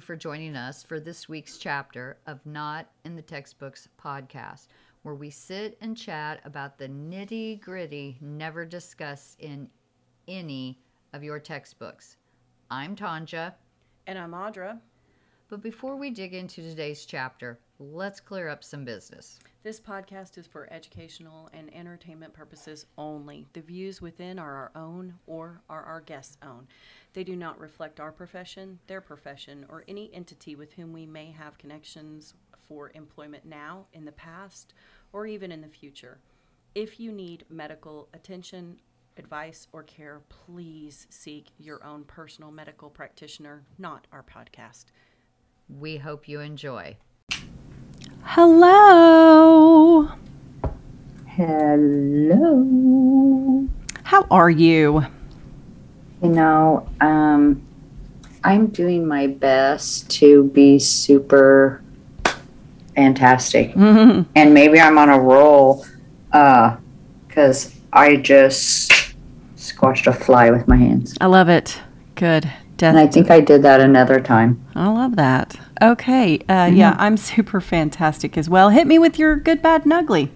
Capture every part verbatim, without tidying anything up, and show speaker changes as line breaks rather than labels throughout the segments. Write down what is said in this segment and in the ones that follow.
for joining us for this week's chapter of Not in the Textbooks podcast, where we sit and chat about the nitty-gritty never discussed in any of your textbooks. I'm Tanja.
And I'm Audra.
But before we dig into today's chapter, let's clear up some business.
This podcast is for educational and entertainment purposes only. The views within are our own or are our guests' own. They do not reflect our profession, their profession, or any entity with whom we may have connections for employment now, in the past, or even in the future. If you need medical attention, advice, or care, please seek your own personal medical practitioner, not our podcast.
We hope you enjoy.
Hello.
Hello.
How are you?
You know, um, I'm doing my best to be super fantastic.
Mm-hmm.
And maybe I'm on a roll because uh, I just squashed a fly with my hands.
I love it. Good.
And I think I did that another time.
I love that. Okay. Uh,
Mm-hmm.
Yeah, I'm super fantastic as well. Hit me with your good, bad, and ugly.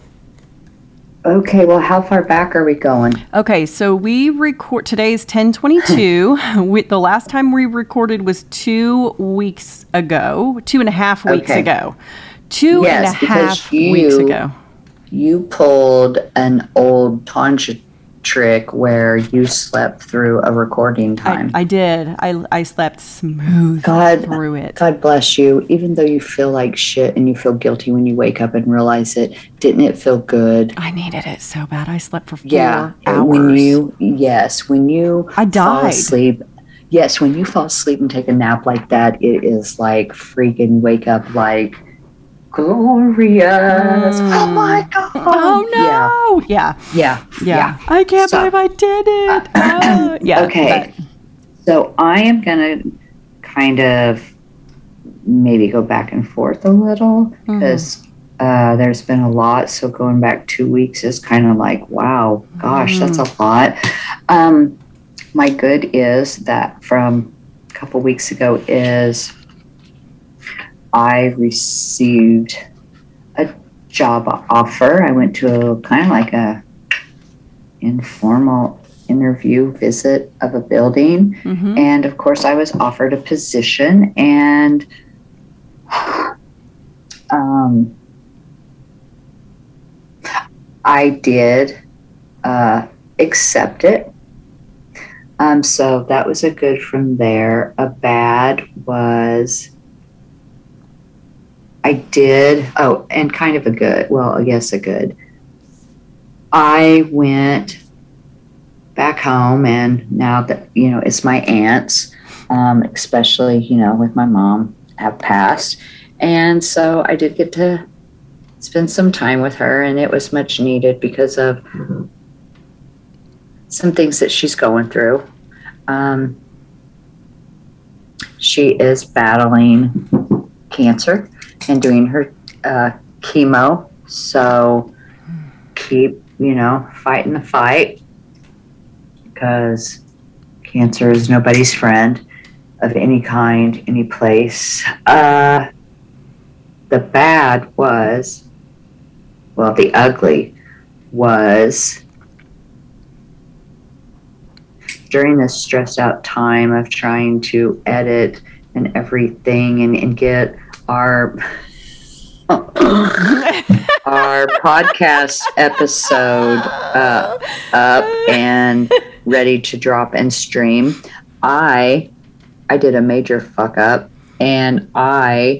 Okay, well, how far back are we going?
Okay, so we record, today's ten twenty-two. we, the last time we recorded was two weeks ago, two and a half weeks
Okay.
ago. Two
Yes,
and a
because
half
you-
weeks ago.
You pulled an old Tanja trick where you slept through a recording time.
I, I did. I, I slept smooth
God,
through it.
God bless you. Even though you feel like shit and you feel guilty when you wake up and realize it, didn't it feel good?
I needed it so bad. I slept for four
Yeah.
hours.
When you, yes, when you
I
fall
died.
asleep. Yes, when you fall asleep and take a nap like that, it is like freaking wake up like glorious.
Mm.
Oh my God.
Oh no! Yeah,
Yeah.
yeah.
Yeah.
I can't
So-
believe I did it. Ah, yeah.
Okay. So I am going to kind of maybe go back and forth a little because uh, there's been a lot. So going back two weeks is kind of like, wow, gosh, that's a lot. Um, my good is that from a couple weeks ago is I received a job offer. I went to a kind of like a informal interview visit of a building.
Mhm.
And of course I was offered a position and um, I did uh, accept it. Um, so that was a good from there. A bad was I did, oh, and kind of a good, well, I guess a good. I went back home, and now that, you know, it's my aunts, um, especially, you know, with my mom, have passed. And so I did get to spend some time with her, and it was much needed because of some things that she's going through. Um, she is battling cancer and doing her uh, chemo. So keep, you know, fighting the fight because cancer is nobody's friend of any kind, any place. Uh, the bad was, well, the ugly was during this stressed out time of trying to edit and everything and, and get our our podcast episode uh, up and ready to drop and stream. I I did a major fuck up and I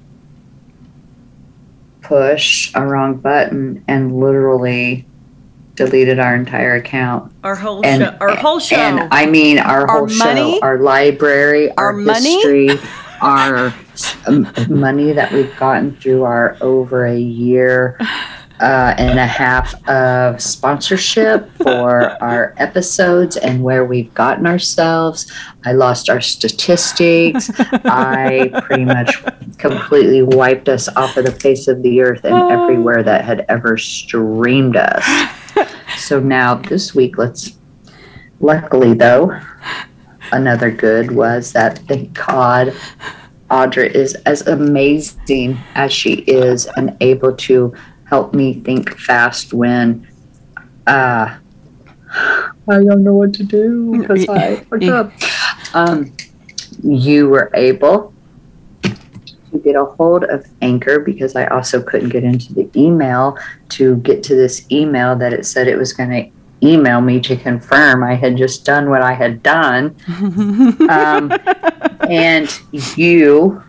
pushed a wrong button and literally deleted our entire account.
Our whole
And-
show. Our whole show.
And I mean our,
Our
whole
money?
show, our library, our,
Our money?
history, our um, money that we've gotten through our over a year uh, and a half of sponsorship for our episodes and where we've gotten ourselves. I lost our statistics. I pretty much completely wiped us off of the face of the earth and everywhere that had ever streamed us. So now this week, let's, luckily though, another good was that, thank God, Audra is as amazing as she is and able to help me think fast when uh, I don't know what to do because I fucked up. Um, you were able to get a hold of Anchor because I also couldn't get into the email to get to this email that it said it was going to email me to confirm I had just done what I had done. um, and you,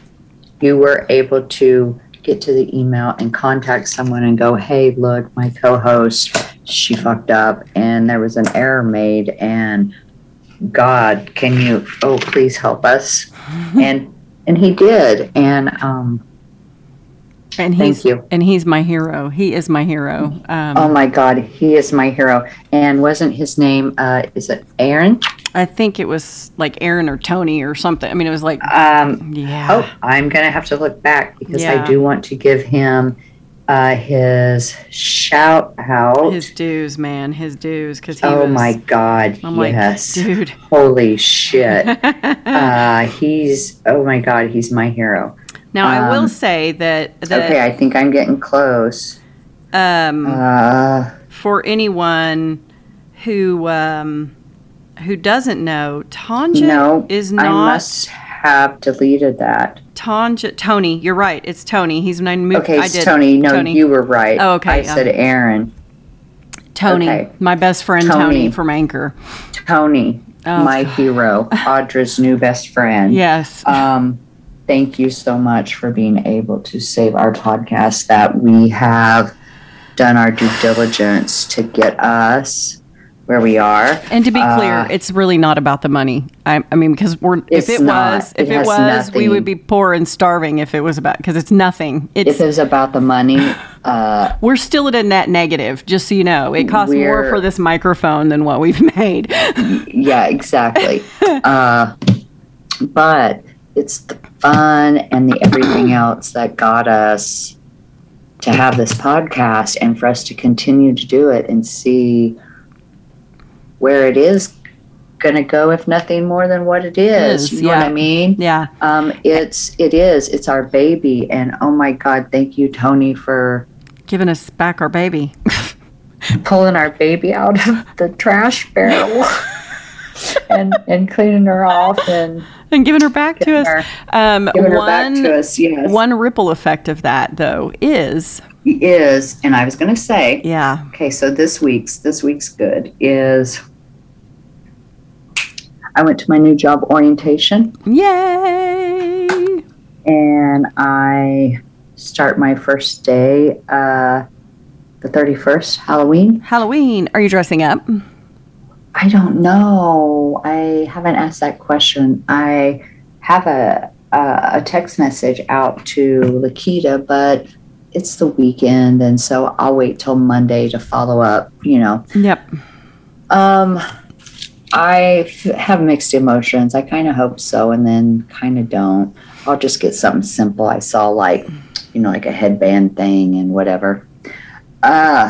you were able to get to the email and contact someone and go, hey, look, my co-host, she fucked up and there was an error made and God, can you, oh, please help us. and and he did. And um
and he's, thank you. And he's my hero. He is my hero. Um,
oh my God, he is my hero. And wasn't his name, uh, is it Aaron?
I think it was like Aaron or Tony or something. I mean, it was like,
um,
yeah.
Oh, I'm going to have to look back because
yeah.
I do want to give him uh, his shout out.
His dues, man, his dues. Cause he
oh
was,
my God,
I'm
yes.
like, dude.
Holy shit. uh, he's, oh my God, he's my hero.
Now,
um,
I will say that, that...
Okay, I think I'm getting close.
Um,
uh,
for anyone who... Um, who doesn't know, Tanja
no,
is not.
I must have deleted that.
Tanja, Tony, you're right. It's Tony. He's my moved.
Okay,
I
it's
did.
Tony. No,
Tony.
you were right.
Oh, okay.
I
yeah.
said Aaron.
Tony,
okay.
my best friend Tony, Tony from Anchor.
Tony,
oh,
my
God.
hero, Audra's new best friend.
Yes.
Um, thank you so much for being able to save our podcast. That we have done our due diligence to get us where we are.
And to be clear,
uh,
it's really not about the money. I, I mean, because we're if it
not.
was, if
it,
it was,
nothing.
we would be poor and starving if it was about because it's nothing. It's,
if it was about the money, uh,
we're still at a net negative. Just so you know, it costs more for this microphone than what we've made.
Yeah, exactly. uh, but it's the fun and the everything else that got us to have this podcast and for us to continue to do it and see where it is going to go, if nothing more than what it is. It is you know
yeah.
what I mean?
Yeah.
Um, it's, it is, it's our baby. And oh my God, thank you, Tony, for
giving us back our baby,
pulling our baby out of the trash barrel and, and cleaning her off and,
and giving her back to us.
Her,
um,
giving her
one,
back to us, yes.
One ripple effect of that though is,
is, and I was going to say,
yeah.
Okay. So this week's, this week's good is, I went to my new job orientation.
Yay!
And I start my first day, uh, the thirty-first, Halloween.
Halloween. Are you dressing up?
I don't know. I haven't asked that question. I have a a, a text message out to Lakita, but it's the weekend, and so I'll wait till Monday to follow up. You know.
Yep. Um.
I f- have mixed emotions. I kind of hope so, and then kind of don't. I'll just get something simple. I saw like, you know, like a headband thing and whatever. Uh,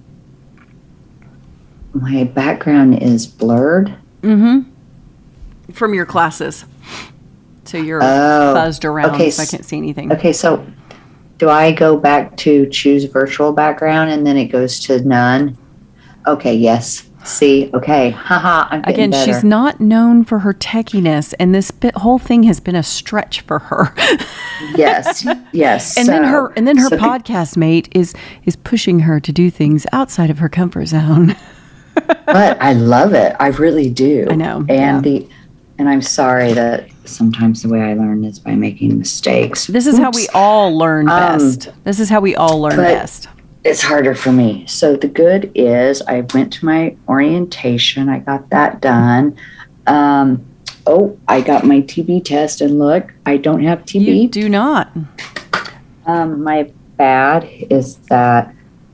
my background is blurred.
Mm-hmm. From your classes. So you're
oh,
fuzzed around,
okay,
so I can't see anything.
Okay, so do I go back to choose virtual background and then it goes to none? Okay, yes. See, okay, haha, I'm getting
Again,
better.
She's not known for her techiness, and this bit, whole thing has been a stretch for her.
Yes, yes.
And
so,
then her, and then her
so
podcast mate is is pushing her to do things outside of her comfort zone.
But I love it. I really do.
I know.
And
yeah.
the, and I'm sorry that sometimes the way I learn is by making mistakes.
This is Oops. how we all learn best. Um, this is how we all learn best.
It's harder for me. So the good is I went to my orientation. I got that done. Um, oh, I got my T B test, and look, I don't have T B.
You do not.
Um, my bad is that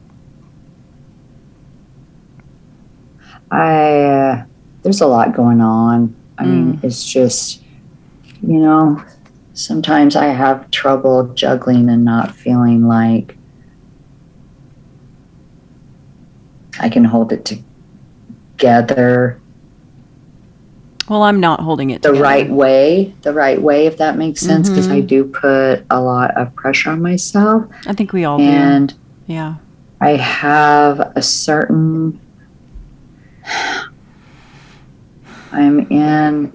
I uh, there's a lot going on. I mm. mean, it's just, you know, sometimes I have trouble juggling and not feeling like I can hold it together.
Well, I'm not holding it
the
together.
right way, the right way, if that makes sense, because
Mhm.
I do put a lot of pressure on myself.
I think we all
And
do. Yeah.
I have a certain, I'm in,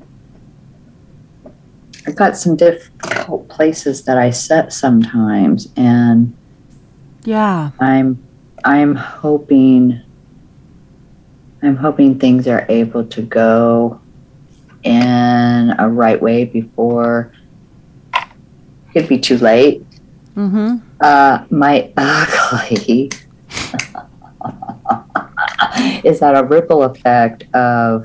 I've got some difficult places that I set sometimes, and
Yeah.
I'm, I'm hoping, I'm hoping things are able to go in a right way before it'd be too late.
Mm-hmm.
Uh, my ugly is that a ripple effect of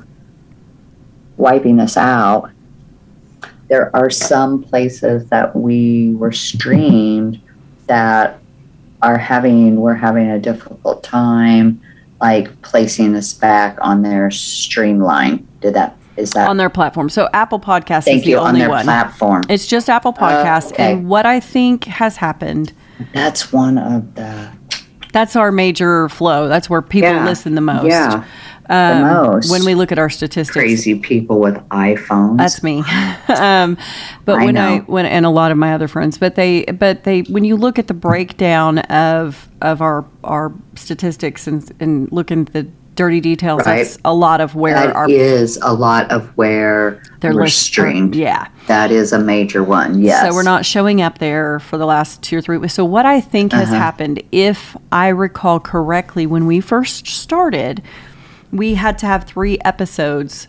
wiping us out. There are some places that we were streamed that are having, we're having a difficult time, like placing us back on their streamline. Did that, is that?
On their platform. So Apple Podcasts
Thank
is the
you, on
only
their
one.
platform.
It's just Apple Podcasts.
okay.
And what I think has happened,
That's one of the,
that's our major flow. That's where people
Yeah.
listen the most.
yeah,
Um,
the most.
When we look at our statistics.
crazy people with iPhones.
That's me. um, but
I
when I
know.
when and a lot of my other friends, but they but they when you look at the breakdown of of our our statistics and and look at the dirty details,
Right.
that's a lot of where
That
our
is a lot of where
their
we're
list-
streamed.
Yeah.
That is a major one. Yes.
So we're not showing up there for the last two or three weeks. So what I think has
Uh-huh.
happened, if I recall correctly, when we first started, we had to have three episodes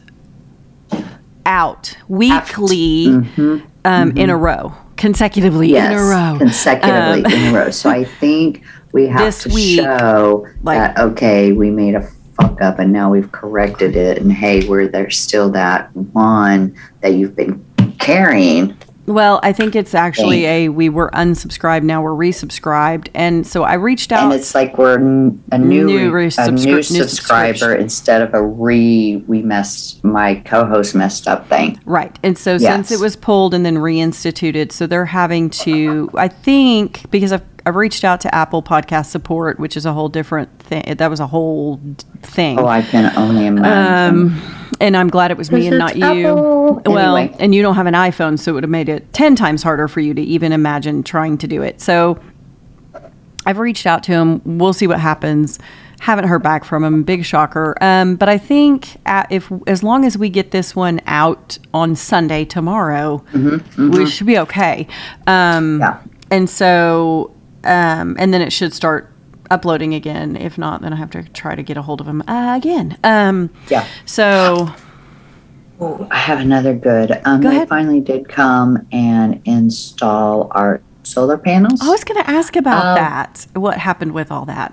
out weekly
Mhm.
um, in a row, consecutively
Yes.
in a row.
Consecutively
Um,
in a row. So I think we have
This
to
week,
show
like-
that okay, we made a fuck up and now we've corrected it, and hey, we're there's still that one that you've been carrying.
Well, I think it's actually a we were unsubscribed, now we're resubscribed, and so I reached out.
And it's like we're n- a new,
New
re-
resubscri-
a new
new
subscriber
subscription.
instead of a re we messed my co-host messed up thing.
Right. And so
Yes.
since it was pulled and then reinstituted, so they're having to, I think, because I've, I've reached out to Apple Podcast Support, which is a whole different thing. That was a whole d- thing.
Oh, I can only imagine.
Um, and I'm glad it was me and not
Because it's
you.
Apple.
Well,
Anyway.
and you don't have an iPhone, so it would have made it ten times harder for you to even imagine trying to do it. So I've reached out to him. We'll see what happens. Haven't heard back from him. Big shocker. Um, but I think at, if as long as we get this one out on Sunday tomorrow, we should be okay. Um,
Yeah.
And so, um, and then it should start uploading again. If not, then I have to try to get a hold of him uh, again. Um,
Yeah.
so
Oh, I have another good. Um,
Go
they
ahead.
finally did come and install our solar panels.
I was going to ask about
Um,
that. What happened with all that?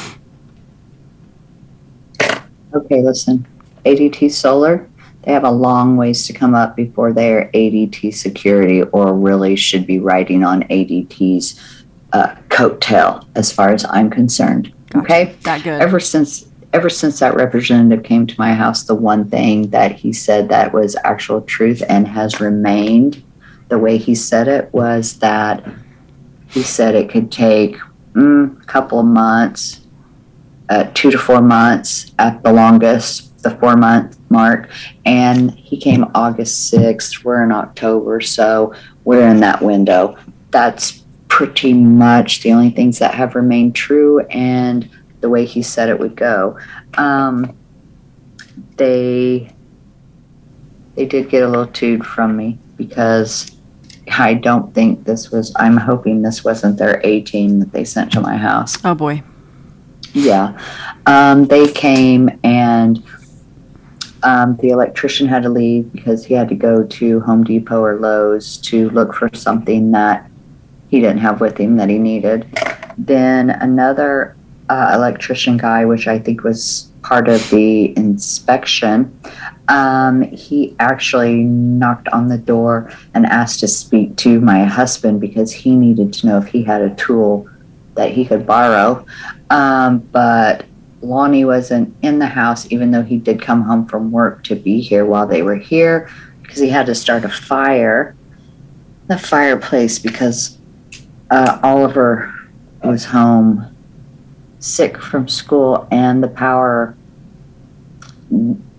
Okay, listen. A D T Solar, they have a long ways to come up before they're A D T security, or really should be riding on A D T's uh, coattail, as far as I'm concerned. Okay?
That good.
Ever since ever since that representative came to my house, the one thing that he said that was actual truth and has remained the way he said it was that he said it could take mm, a couple of months, uh, two to four months at the longest, the four month mark. And he came August sixth. We're in October, so we're in that window. That's pretty much the only things that have remained true and the way he said it would go. Um, they they did get a little toot from me because I don't think this was, I'm hoping this wasn't their A-team that they sent to my house.
Oh boy.
Yeah. Um, they came and um, the electrician had to leave because he had to go to Home Depot or Lowe's to look for something that he didn't have with him that he needed. Then another uh, electrician guy, which I think was part of the inspection, um, he actually knocked on the door and asked to speak to my husband because he needed to know if he had a tool that he could borrow. Um, but Lonnie wasn't in the house, even though he did come home from work to be here while they were here, because he had to start a fire, the fireplace, because uh, Oliver was home sick from school and the power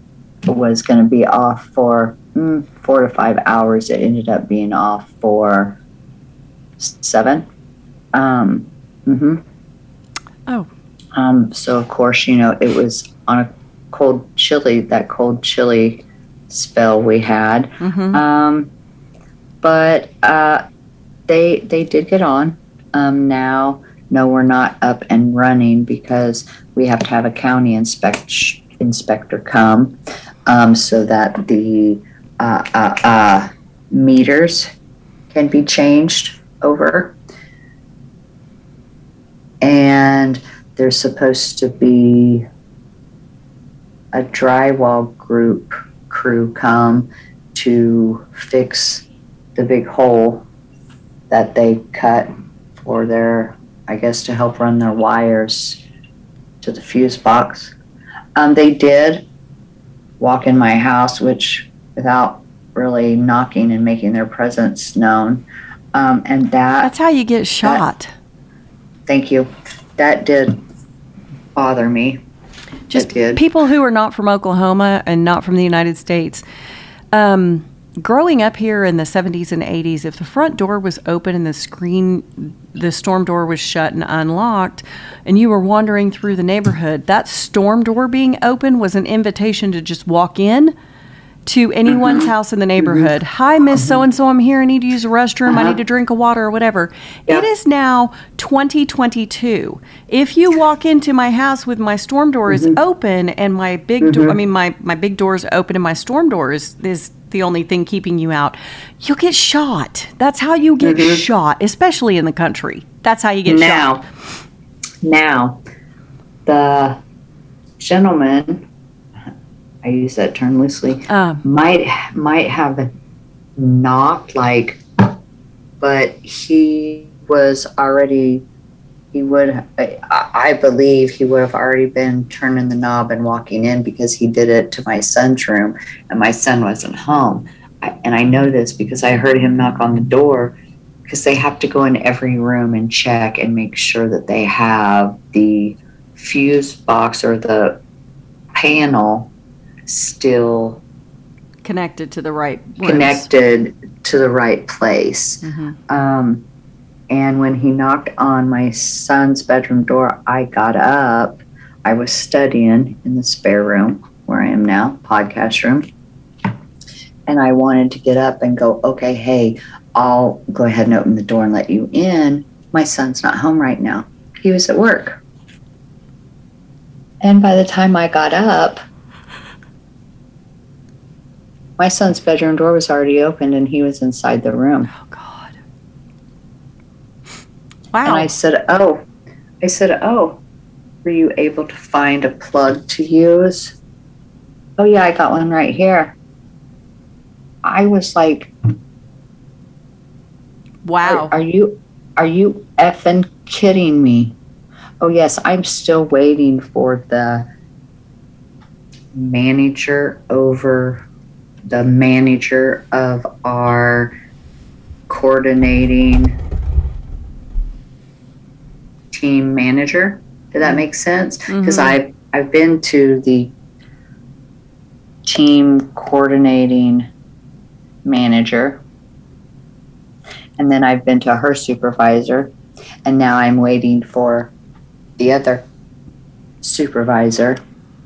was going to be off for mm, four to five hours. It ended up being off for seven. Um, mm-hmm.
Oh.
Um, so of course, you know, it was on a cold chilly, that cold chilly spell we had.
Mm-hmm.
Um, but uh, they they did get on. Um, now, no, we're not up and running because we have to have a county inspect inspector come um, so that the uh, uh, uh, meters can be changed over. And there's supposed to be a drywall group crew come to fix the big hole that they cut for their, I guess, to help run their wires to the fuse box. Um, they did walk in my house, which without really knocking and making their presence known. Um, and that
That's how you get shot.
That, thank you. That did bother me.
Just
did.
People who are not from Oklahoma and not from the United States. Um, growing up here in the seventies and eighties, if the front door was open and the screen, the storm door was shut and unlocked, and you were wandering through the neighborhood, that storm door being open was an invitation to just walk in to anyone's
Mm-hmm.
house in the neighborhood. Mm-hmm. Hi, Miss So-and-so, I'm here. I need to use a restroom.
Uh-huh.
I need a drink of water or whatever.
Yep.
It is now twenty twenty-two. If you walk into my house with my storm door
Mm-hmm.
is open and my big door, I mean, my, my big door is open and my storm door is, is the only thing keeping you out, you'll get shot. That's how you get
Mm-hmm.
shot, especially in the country. That's how you get
now,
shot.
Now, the gentleman, I use that term loosely,
Uh,
might might have knocked, like, but he was already, he would, I, I believe he would have already been turning the knob and walking in because he did it to my son's room and my son wasn't home. I, and I know this because I heard him knock on the door because they have to go in every room and check and make sure that they have the fuse box or the panel still
connected to the right rooms.
connected to the right place.
Mm-hmm.
Um, and when he knocked on my son's bedroom door, I got up. I was studying in the spare room where I am now, podcast room. And I wanted to get up and go, okay, hey, I'll go ahead and open the door and let you in. My son's not home right now. He was at work. And by the time I got up, my son's bedroom door was already opened and he was inside the room.
Oh, God. Wow.
And I said, oh, I said, oh, were you able to find a plug to use? Oh, yeah, I got one right here. I was like,
wow.
Are, are you, are you effing kidding me? Oh, yes, I'm still waiting for the manager over the manager of our coordinating team manager. Did that make sense? Because
Mhm.
I've I've been to the team coordinating manager, and then I've been to her supervisor, and now I'm waiting for the other supervisor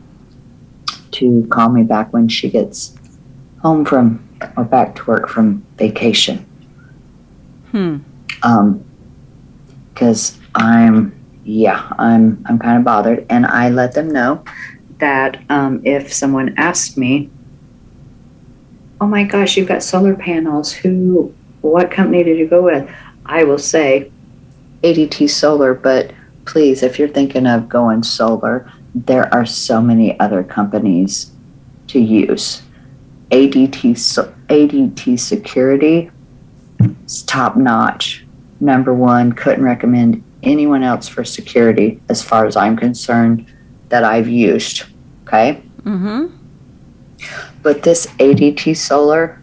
to call me back when she gets home from or back to work from vacation.
Hmm.
Um, because I'm, yeah, I'm, I'm kind of bothered, and I let them know that um, if someone asked me, "Oh my gosh, you've got solar panels. Who, what company did you go with?" I will say A D T Solar, but please, if you're thinking of going solar, there are so many other companies to use. A D T, A D T Security is top notch. Number one, couldn't recommend anyone else for security as far as I'm concerned that I've used. Okay.
Mm-hmm.
But this A D T Solar,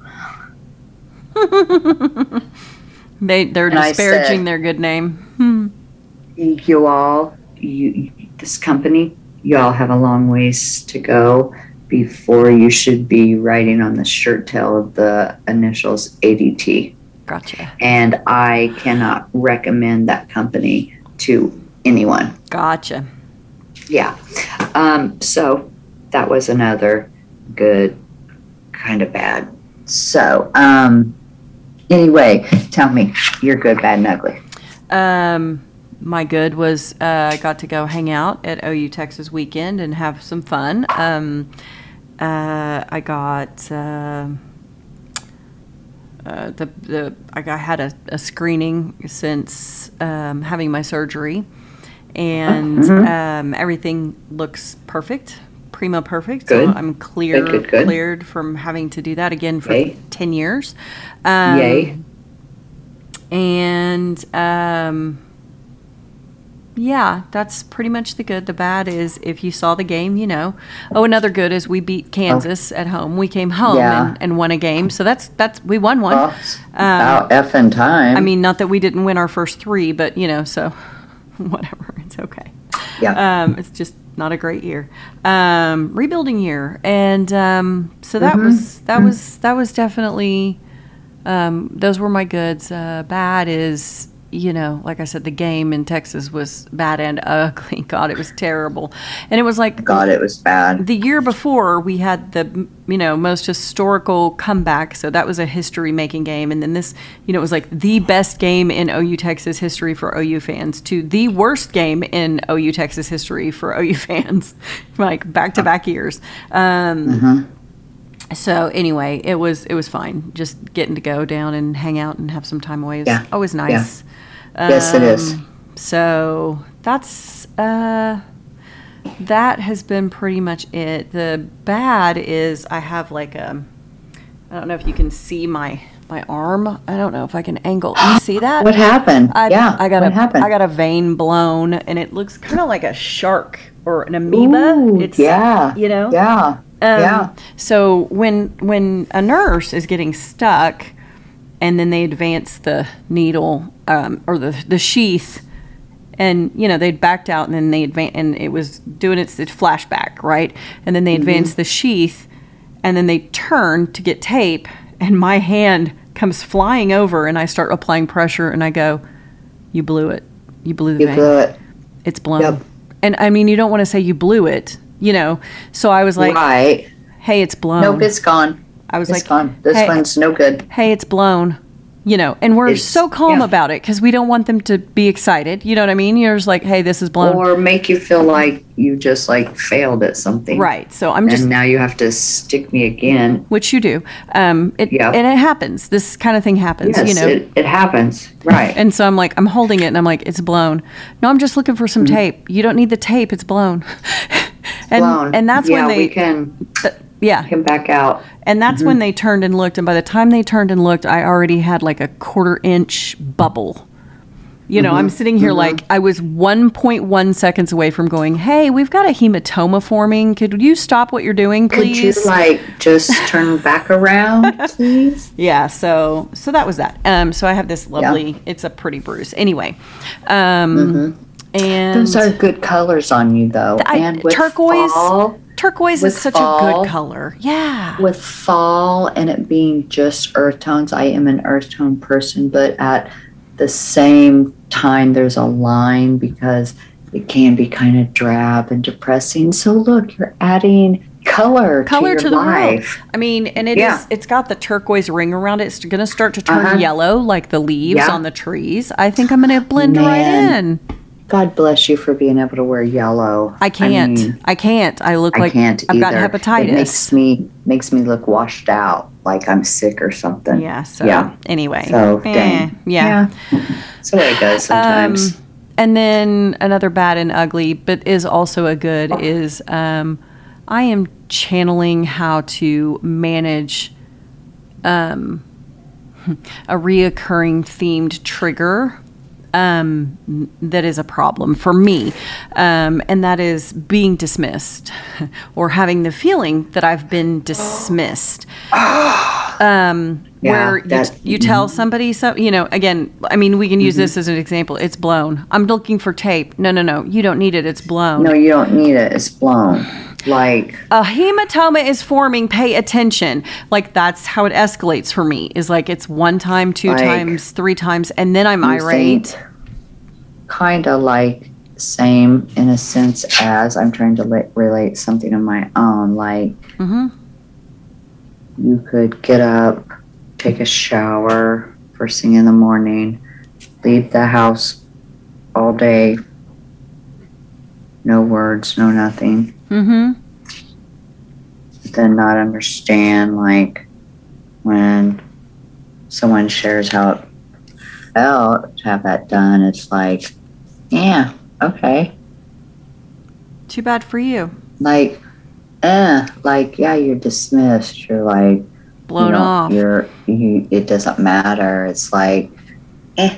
they they're
And I
disparaging
said-
their good name. Hmm.
you all, you, this company, you all have a long ways to go before you should be writing on the shirt tail of the initials A D T.
Gotcha.
And I cannot recommend that company to anyone.
Gotcha.
Yeah. Um, so that was another good, kind of bad. So, um, anyway, tell me your good, bad, and ugly.
Um, my good was uh, I got to go hang out at O U Texas weekend and have some fun. Um, uh, I got uh, uh, the the I got, had a, a screening since um, having my surgery, and
Mhm.
um, everything looks perfect, primo perfect.
Good.
So I'm clear,
Good, good, good.
cleared from having to do that again for
Yay.
ten years. Um,
Yay.
And um, yeah, that's pretty much the good. The bad is if you saw the game, you know. Oh, another good is we beat Kansas at home. We came home
Yeah.
and, and won a game, so that's that's we won one.
Well, it's about effing time.
I mean, not that we didn't win our first three, but you know, so whatever, it's okay.
yeah.
Um, it's just not a great year, um, rebuilding year, and um, so that
Mhm.
was that
Mhm.
was that was definitely. Um, those were my goods. Uh, bad is, you know, like I said, the game in Texas was bad and ugly. God, it was terrible. And it was like
God, it was bad.
the year before we had the, you know, most historical comeback. So that was a history making game. And then this, you know, it was like the best game in O U Texas history for O U fans to the worst game in O U Texas history for O U fans, like back to back years. Um,
Mm-hmm.
So anyway, it was it was fine. Just getting to go down and hang out and have some time away is
Yeah.
always nice.
Yes, it is.
Um, So that's uh, that has been pretty much it. The bad is I have like a I don't know if you can see my my arm. I don't know if I can angle. You see that?
What happened?
I,
yeah.
I got
what
a
happened?
I got a vein blown, and it looks kind of like a shark or an amoeba.
Ooh,
it's
yeah.
you know.
Yeah.
Um,
yeah.
So when when a nurse is getting stuck, and then they advance the needle um, or the the sheath, and you know they'd backed out, and then they advance, and it was doing its, its flashback, right? And then they advance
Mm-hmm.
the sheath, and then they turn to get tape, and my hand comes flying over, and I start applying pressure, and I go, "You blew it. You blew the
You
vein.
blew it.
It's blown."
Yep.
And I mean, you don't want to say you blew it, you know. So I was like,
right.
"Hey, it's blown."
Nope, it's gone.
I was
It's
like,
gone. This
hey,
one's no good.
hey, it's blown. You know, and we're
It's-
so calm
yeah.
about it because we don't want them to be excited. You know what I mean? You're just like, hey, this is blown.
Or make you feel like you just like failed at something.
Right. So I'm just,
And now you have to stick me again.
which you do. Um, it,
Yeah.
And it happens. This kind of thing happens,
Yes,
you know.
it, it happens. Right.
And so I'm like, I'm holding it and I'm like, it's blown. No, I'm just looking for some
Mm-hmm.
tape. You don't need the tape. It's blown. and
Blown.
and that's
yeah,
when they,
we can,
th- yeah.
can back out.
And that's when they turned and looked. And by the time they turned and looked, I already had like a quarter inch bubble. You know, I'm sitting here like I was one point one seconds away from going, hey, we've got a hematoma forming. Could you stop what you're doing, please?
Could you like just turn back around, please?
Yeah, so so that was that. Um, so I have this lovely, it's a pretty bruise. Anyway, um, and
Those are good colors on you, though.
I-
and with
turquoise-
fall,
turquoise
with
is such a
fall-
good color. Yeah.
with fall and it being just earth tones, I am an earth tone person, but at the same time, there's a line because it can be kind of drab and depressing. So look, you're adding color,
Color
to,
to
your
the world.
life.
I mean, and it is,
Yeah.
it's got the turquoise ring around it. It's going to start to turn
Uh-huh.
yellow like the leaves
Yeah.
on the trees. I think I'm going to blend right
Man.
in.
God bless you for being able to wear yellow.
I can't. I,
mean,
can't. I look
I
like
can't
I've got
either.
hepatitis.
It makes me makes me look washed out, like I'm sick or something.
yeah. So
Yeah.
anyway.
So
Eh,
dang.
yeah.
That's the way it goes sometimes.
Um, and then another bad and ugly, but is also a good, is um, I am channeling how to manage um, a reoccurring themed trigger um, n- that is a problem for me. Um, and that is being dismissed or having the feeling that I've been dismissed. Um,
Yeah,
where you,
that-
you tell somebody, so, you know, again, I mean, we can use this as an example. It's blown. I'm looking for tape. No, no, no. You don't need it. It's blown.
No, you don't need it. It's blown. Like,
a hematoma is forming, pay attention. Like, that's how it escalates for me, is like it's one time, two
Like,
times, three times, and then I'm irate.
Kind of like same in a sense as I'm trying to li- relate something of my own. Like,
Mm-hmm.
you could get up, take a shower first thing in the morning, leave the house all day, no words, no nothing.
Mm-hmm.
Then not understand, like, when someone shares how it felt to have that done, it's like, yeah, okay.
Too bad for you.
Like, eh, like, yeah, you're dismissed. You're like,
Blown
you know,
off.
You're, you, it doesn't matter. It's like, eh.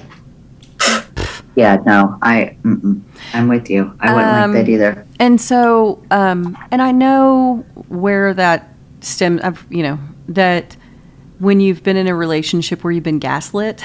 Yeah, no, I, mm-mm. I'm with you. I wouldn't
Um,
like that either.
And so, um, and I know where that stems, I've, you know, that when you've been in a relationship where you've been gaslit,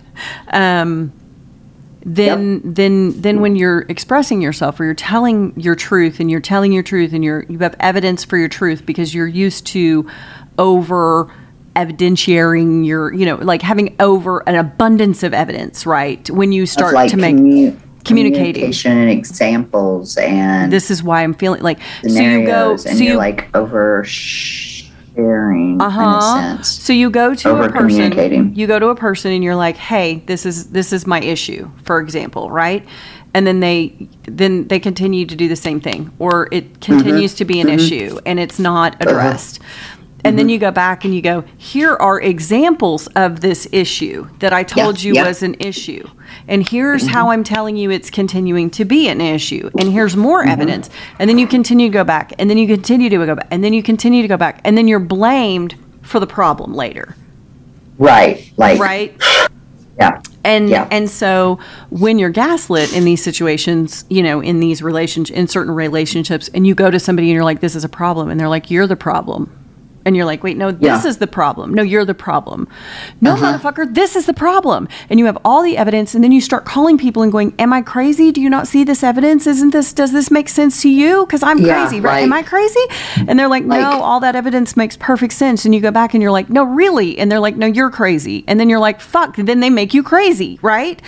um, then, then, then when you're expressing yourself or you're telling your truth and you're telling your truth and you're, you have evidence for your truth because you're used to over evidentiating your, you know, like having over an abundance of evidence, right? When you start
Of, like,
to make
commu-
communicating.
communication and examples and
This is why I'm feeling like, so you
scenarios,
go,
and
so
you're
you,
like over sharing
uh-huh.
in a sense.
So you go to a person,
Over-communicating.
you go to a person and you're like, hey, this is, this is my issue, for example, right? And then they, then they continue to do the same thing, or it continues
Mm-hmm.
to be an issue and it's not addressed. And
Mm-hmm.
then you go back and you go, here are examples of this issue that I told
Yeah,
you
yeah.
was an issue. And here's
Mm-hmm.
how I'm telling you it's continuing to be an issue. And here's more
Mm-hmm.
evidence. And then you continue to go back. And then you continue to go back. And then you continue to go back. And then you're blamed for the problem later.
Right. Like,
Right?
yeah.
And
Yeah.
and so when you're gaslit in these situations, you know, in these relationship in certain relationships, and you go to somebody and you're like, this is a problem. And they're like, you're the problem. And you're like, wait, no, this
Yeah.
is the problem. No, you're the problem. No,
Uh-huh.
motherfucker, this is the problem. And you have all the evidence, and then you start calling people and going, am I crazy? Do you not see this evidence? Isn't this, does this make sense to you? Because I'm
Yeah,
crazy, right? Am I
like-
crazy? And they're like, no,
like-
all that evidence makes perfect sense. And you go back and you're like, no, really? And they're like, no, you're crazy. And then you're like, fuck, then they make you crazy, right?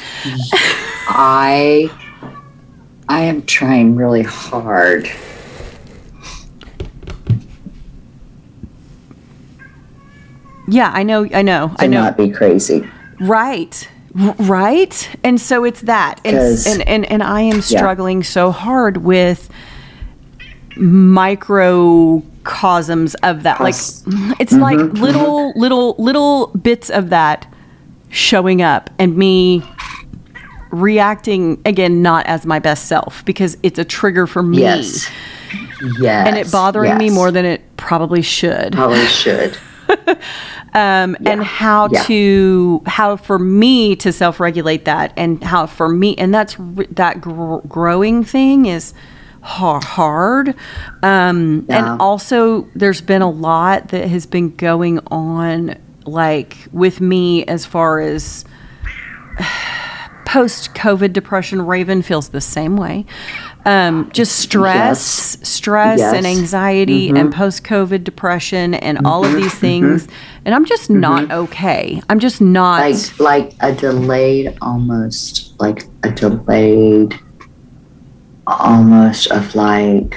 I I am trying really hard
Yeah, I know, I know,
to
I know.
not be crazy.
Right. R- Right. And so it's that. And,
'Cause-
and, and, and I am struggling so hard with microcosms of that. Like,
Cos-
it's like little, little, little bits of that showing up and me reacting, again, not as my best self because it's a trigger for me.
Yes. Yes.
And it bothering me
yes.
more than it probably should.
Probably should.
um, and how
Yeah.
to how for me to self-regulate that, and how for me, and that's r- that gr- growing thing is ha- hard. Um,
Yeah.
And also, there's been a lot that has been going on, like with me as far as post-COVID depression. Raven feels the same way. Um, just stress, stress and
Yes.
anxiety and post-COVID depression and all of these things. And I'm just not okay. I'm just not.
Like like a delayed almost like a delayed almost of like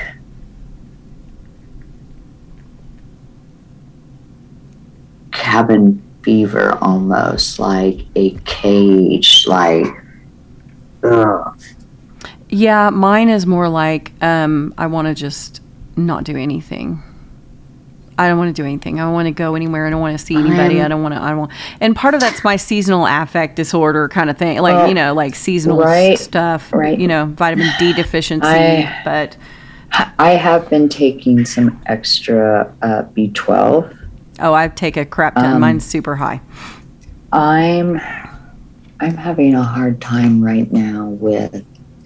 cabin fever, almost like a cage, like ugh.
Yeah, mine is more like um, I want to just not do anything. I don't want to do anything. I don't want to go anywhere. I don't want to see anybody.
I'm-
I don't want to. I don't want. And part of that's my seasonal affect disorder kind of thing, like
Well,
you know, like seasonal
right,
stuff.
right.
You know, vitamin D deficiency.
I-
but
I have been taking some extra uh, B twelve.
oh, I take a crap ton.
Um,
Mine's super high.
I'm I'm having a hard time right now with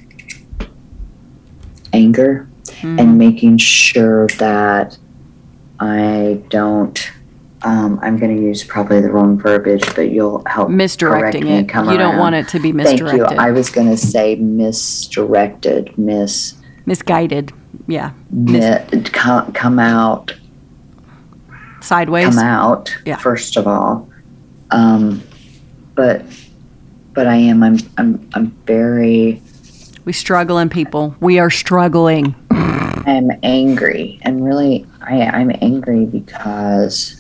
anger
Mm.
and making sure that I don't um, I'm going to use probably the wrong verbiage, but you'll help correct
Misdirecting
me
it.
come
You don't
around.
want it to be
Thank
misdirected.
you. I was going to say misdirected, mis
Misguided. Yeah.
mi- come, come out,
Sideways.
come out,
Yeah.
first of all. Um, but, but I am, I'm, I'm, I'm very,
We struggling, people. We are struggling.
I'm angry, and really, I, I'm angry because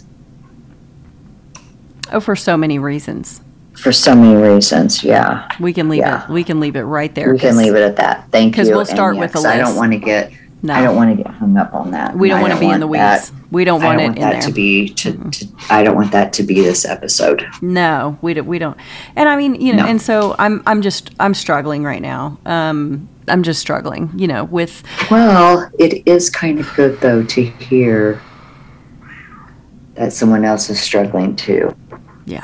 Oh, for so many reasons.
for so many reasons. Yeah,
We can leave
Yeah.
it. We can leave it right there.
we can
'cause
leave it at that. Thank you.
'cause we'll
And
start
yeah,
with a
'cause I don't
list.
want to get,
No.
I don't want to get hung up on that.
We don't
and I
want to be in the
that-
weeds. We don't
I
want
don't
it
want
in
that
there.
to be to, to. I don't want that to be this episode.
No, we don't. We don't. And I mean, you know,
No.
and so I'm. I'm just. I'm struggling right now. Um, I'm just struggling. You know, with.
Well, it is kind of good though to hear that someone else is struggling too.
Yeah.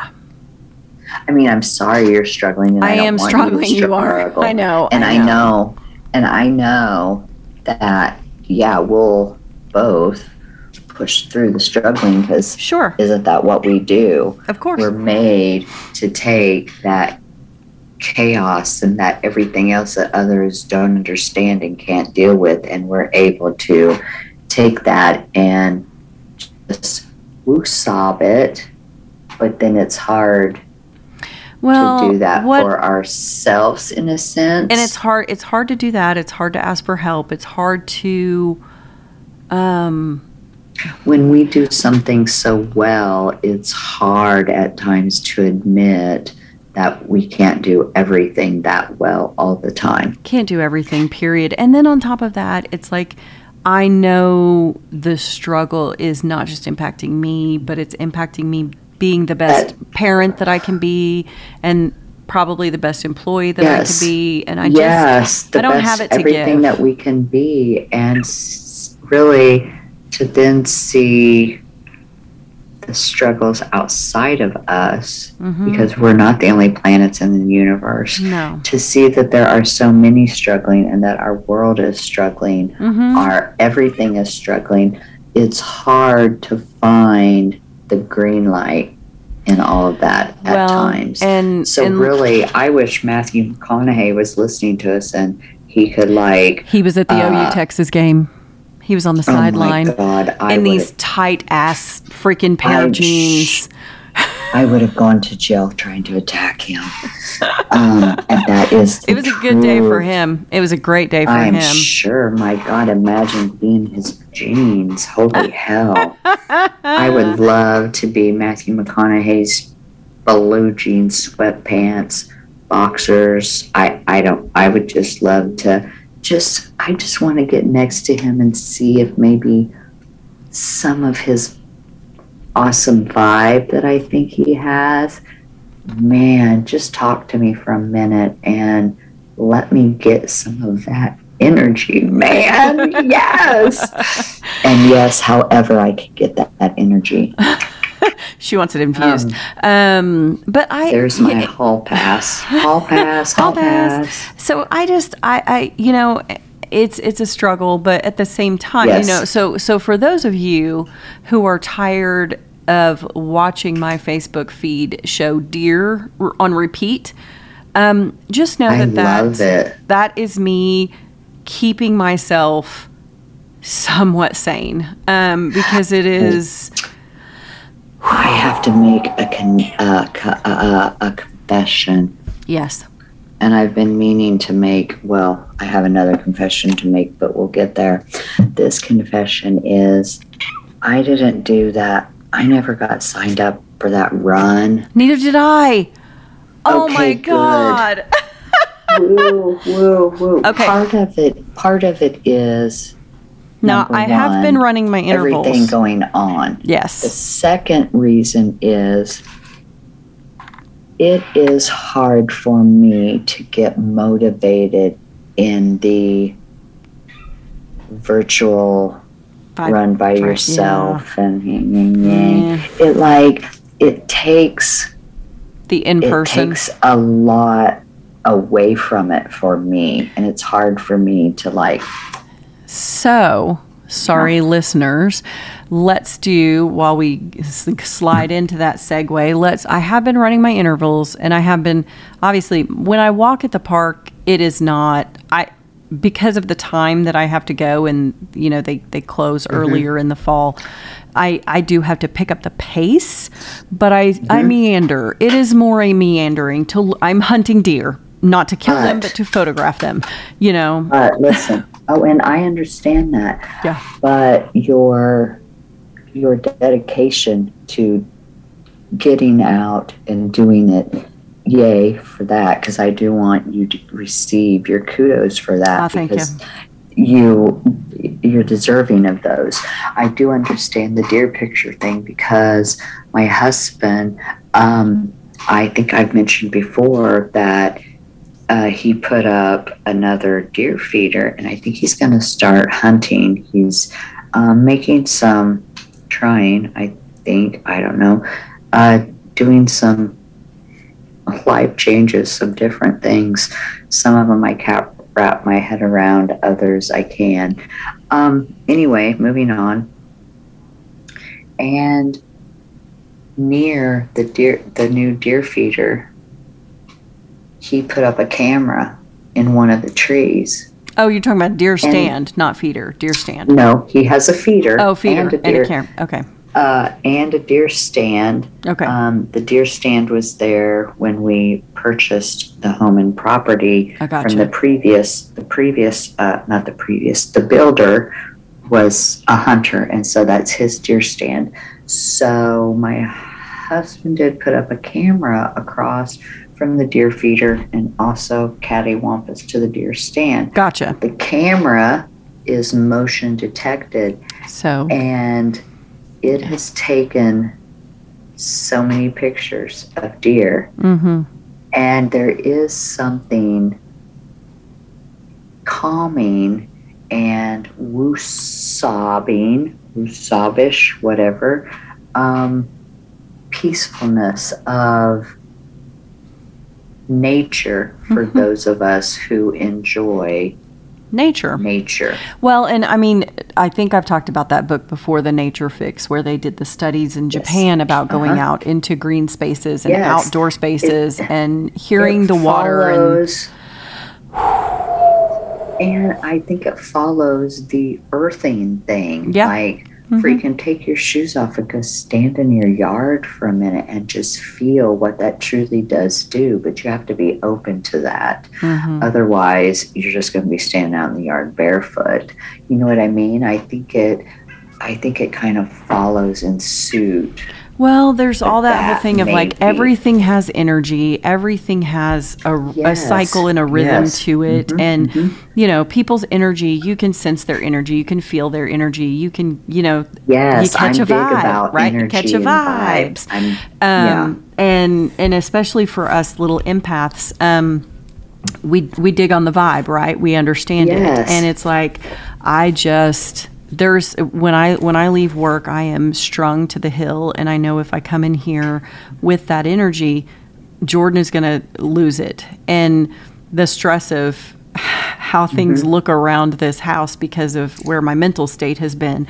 I mean, I'm sorry you're struggling, and I,
I
don't
am
want
struggling.
You, to
You are.
struggle.
I know.
and
I
I
know.
know, and I know that yeah, we'll both push through the struggling because
Sure.
isn't that what we do?
Of course.
We're made to take that chaos and that everything else that others don't understand and can't deal with, and we're able to take that and just woo-sob it, but then it's hard
well,
to do that
what,
for ourselves in a sense.
and it's hard. It's hard to do that. It's hard to ask for help. It's hard to. Um.
when we do something so well, it's hard at times to admit that we can't do everything that well all the time.
Can't do everything, period. And then on top of that, it's like I know the struggle is not just impacting me, but it's impacting me being the best parent that I can be, and probably the best employee that
Yes.
I can be. And I just
yes, the
I don't
best,
have it to
everything
give.
that we can be, and s- really to then see the struggles outside of us,
Mhm.
because we're not the only planets in the universe.
No.
To see that there are so many struggling and that our world is struggling,
Mm-hmm.
our everything is struggling, it's hard to find the green light in all of that at
well,
times.
and
So
and
really, I wish Matthew McConaughey was listening to us and he could like,
he was at the O U
uh,
Texas game. He was on the
oh my
sideline
God, I
in
would
these tight ass freaking pair
I'm
of jeans.
I would have gone to jail trying to attack him. Um, and that is the
It was a good day for
truth.
him. It was a great day for
I'm
him.
sure. My God, imagine being his jeans. Holy hell. I would love to be Matthew McConaughey's blue jeans, sweatpants, boxers. I, I don't, I would just love to just, I just want to get next to him and see if maybe some of his awesome vibe that I think he has, man, just talk to me for a minute and let me get some of that energy, man. Yes. And yes, however I can get that, that energy.
She wants it infused.
Um,
Um, but I
There's my
yeah,
hall pass. Hall pass. Hall
Hall pass.
pass.
so I just I I you know it's it's a struggle, but at the same time,
Yes.
you know, so so for those of you who are tired of watching my Facebook feed show deer r- on repeat, um, just know
I
that that,
love it.
that is me keeping myself somewhat sane, um, because it is.
I have to make a con- uh, co- uh, a confession.
Yes.
And I've been meaning to make, well, I have another confession to make, but we'll get there. This confession is I didn't do that. I never got signed up for that run.
Neither did I. Oh my
Okay, good.
God.
Woo, woo, woo.
Okay.
Part of it, part of it is
Now,
number
I have been
one,
running my intervals.
everything going on. The
Yes.
second reason is it is hard for me to get motivated in the virtual
Five-
run by
for-
yourself and yeah, yeah,
Yeah.
it like it takes
The in
it
person.
takes a lot away from it for me, and it's hard for me to like
So, sorry, listeners. Let's do, while we s- slide into that segue, let's, I have been running my intervals, and I have been, obviously, when I walk at the park, it is not, I,
because of the time that I have to go, and you know they they close
Mm-hmm.
earlier in the fall, I I do have to pick up the pace, but I
Mm-hmm.
I meander. It is more a meandering. To I'm hunting deer, not to kill them,
But-
but to photograph them. You know.
But listen, oh, and I understand that.
Yeah.
But your your dedication to getting out and doing it, yay for that, because I do want you to receive your kudos for that.
Oh, thank you.
because you you're deserving of those. I do understand the deer picture thing because my husband, um, I think I've mentioned before that uh, he put up another deer feeder, and I think he's going to start hunting. He's um, making some, trying, I think, I don't know, uh, doing some life changes, some different things. Some of them I can't wrap my head around, others I can. Um, anyway, moving on. And near the deer, the new deer feeder, he put up a camera in one of the trees.
Oh, you're talking about deer stand, not feeder. Deer stand.
No, he has a feeder.
Oh, feeder
and a deer,
camera. Okay.
uh, and a deer stand.
Okay.
Um, the deer stand was there when we purchased the home and property
I gotcha.
from the previous, the previous, uh, not the previous, the builder was a hunter, and so that's his deer stand. So my husband did put up a camera across from the deer feeder and also cattywampus to the deer stand.
Gotcha.
The camera is motion detected,
So.
and it has taken so many pictures of deer,
Mm-hmm.
and there is something calming and woo-sobbing, woo-sobbish, whatever, um, peacefulness of nature for
Mhm.
those of us who enjoy
Nature.
nature.
Well, and I mean, I think I've talked about that book before, The Nature Fix, where they did the studies in
Yes.
Japan about going
Uh-huh.
out into green spaces and
Yes.
outdoor spaces and hearing
It
the water and
follows, and I think it follows the earthing thing.
Yeah.
Like
Mhm.
freaking take your shoes off and go stand in your yard for a minute and just feel what that truly does do. But you have to be open to that.
Mhm.
Otherwise, you're just going to be standing out in the yard barefoot. You know what I mean? I think it. I think it kind of follows in suit.
Well, there's all that whole
that
thing of like
maybe.
everything has energy, everything has a, a
Yes.
cycle and a rhythm
Yes.
to it.
Mhm,
And,
mhm.
you know, people's energy, you can sense their energy, you can feel their energy, you can, you know,
Yes,
you catch
I'm
a
big
vibe,
about
right? You
energy
catch a
and
vibes.
vibes. I'm,
Um,
yeah.
and, and especially for us little empaths, um, we, we dig on the vibe, right? We understand
Yes.
it. And it's like, I just, there's when I when I leave work, I am strung to the hill, and I know if I come in here with that energy, Jordan is going to lose it, and the stress of how things
Mm-hmm.
look around this house because of where my mental state has been.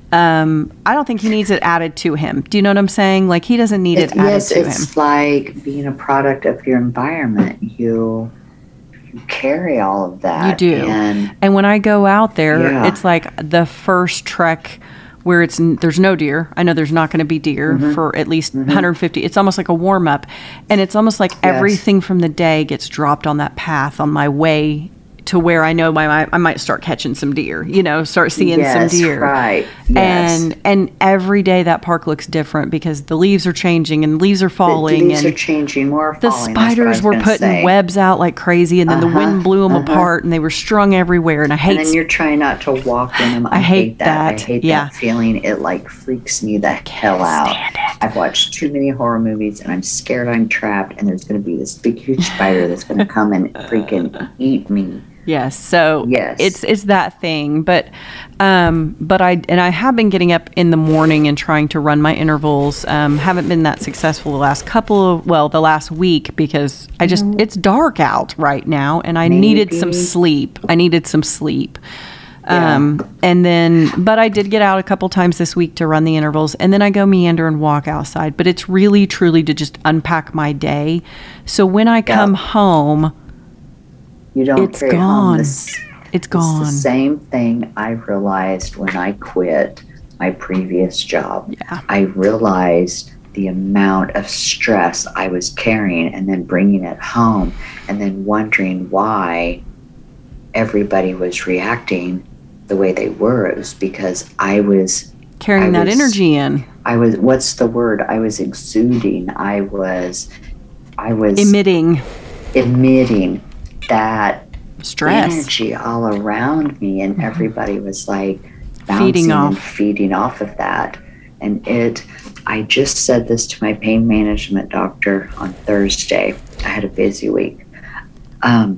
Um, I don't think he needs it added to him. Do you know what I'm saying? Like he doesn't need it,
It-
added
yes,
to him.
it's like being a product of your environment. You, you carry all of that.
You do.
And
And when I go out there,
Yeah.
it's like the first trek where it's n- there's no deer. I know there's not going to be deer
Mm-hmm.
for at least one hundred fifty. It's almost like a warm up, and it's almost like everything from the day gets dropped on that path on my way to where I know my, my I might start catching some deer. You know, start seeing
yes,
some deer.
right. Yes.
And and every day that park looks different because the leaves are changing and leaves are
the
falling
leaves
and
are changing, more
the
falling. That's what I
spiders
was
were
gonna
putting
say.
webs out like crazy, and then the
Uh-huh,
wind blew them
uh-huh.
apart, and they were strung everywhere. And I hate
And then you're trying not to walk in them. I,
I hate that.
I hate
Yeah.
that feeling. It like freaks me the hell out. I've watched too many horror movies, and I'm scared I'm trapped, and there's going to be this big, huge spider that's going to come and freaking eat me.
Yes, so
Yes.
it's it's that thing, but um, but I and I have been getting up in the morning and trying to run my intervals. Um, haven't been that successful the last couple of well, the last week because I just it's dark out right now, and I needed some
Maybe.
sleep. I needed some sleep.
Yeah.
Um, and then, but I did get out a couple times this week to run the intervals, and then I go meander and walk outside. But it's really, truly to just unpack my day. So when I come home,
You don't
It's
carry home
gone.
this.
It's
It's
gone.
the same thing I realized when I quit my previous job.
Yeah.
I realized the amount of stress I was carrying and then bringing it home and then wondering why everybody was reacting the way they were. It was because I was
Carrying
I
that
was-
energy in.
I was what's the word? I was exuding. I was I was
Emitting
emitting that
stress.
energy all around me, and everybody was like bouncing
Feeding
and
off.
feeding off of that. And it I just said this to my pain management doctor on Thursday. I had a busy week. Um,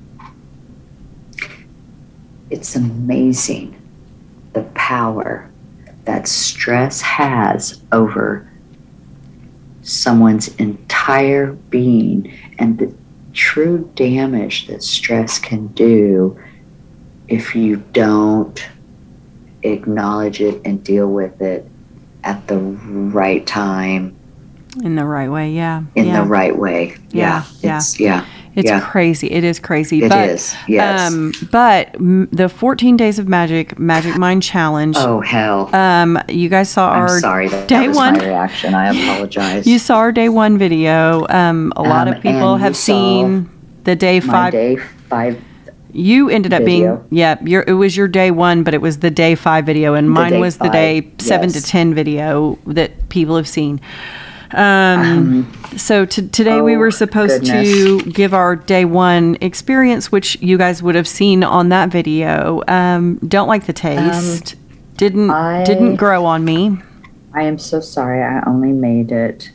it's amazing the power that stress has over someone's entire being, and the true damage that stress can do if you don't acknowledge it and deal with it at the right time
In the right way, yeah.
in
yeah.
the right way.
Yeah, yeah.
It's, yeah.
It's
yeah.
crazy. It is crazy.
It
but,
is, yes.
Um, but m- the fourteen Days of Magic, Magic Mind Challenge,
Oh, hell.
um, you guys saw
I'm
our
sorry. That,
day
that was
one.
my reaction. I apologize.
You saw our day one video. Um, a lot
Um,
of people
and you
have
saw
seen the day
my
five.
day five.
You ended up being,
video.
yeah, your, it was your day one, but it was the day five video, and mine
day
was the
five,
day seven to
yes.
ten video that people have seen. Um,
Um,
so t- today we
oh,
were supposed to give our day one experience, which you guys would have seen on that video. Um, don't like the taste. didn't
I-
didn't grow on me.
I am so sorry. I only made it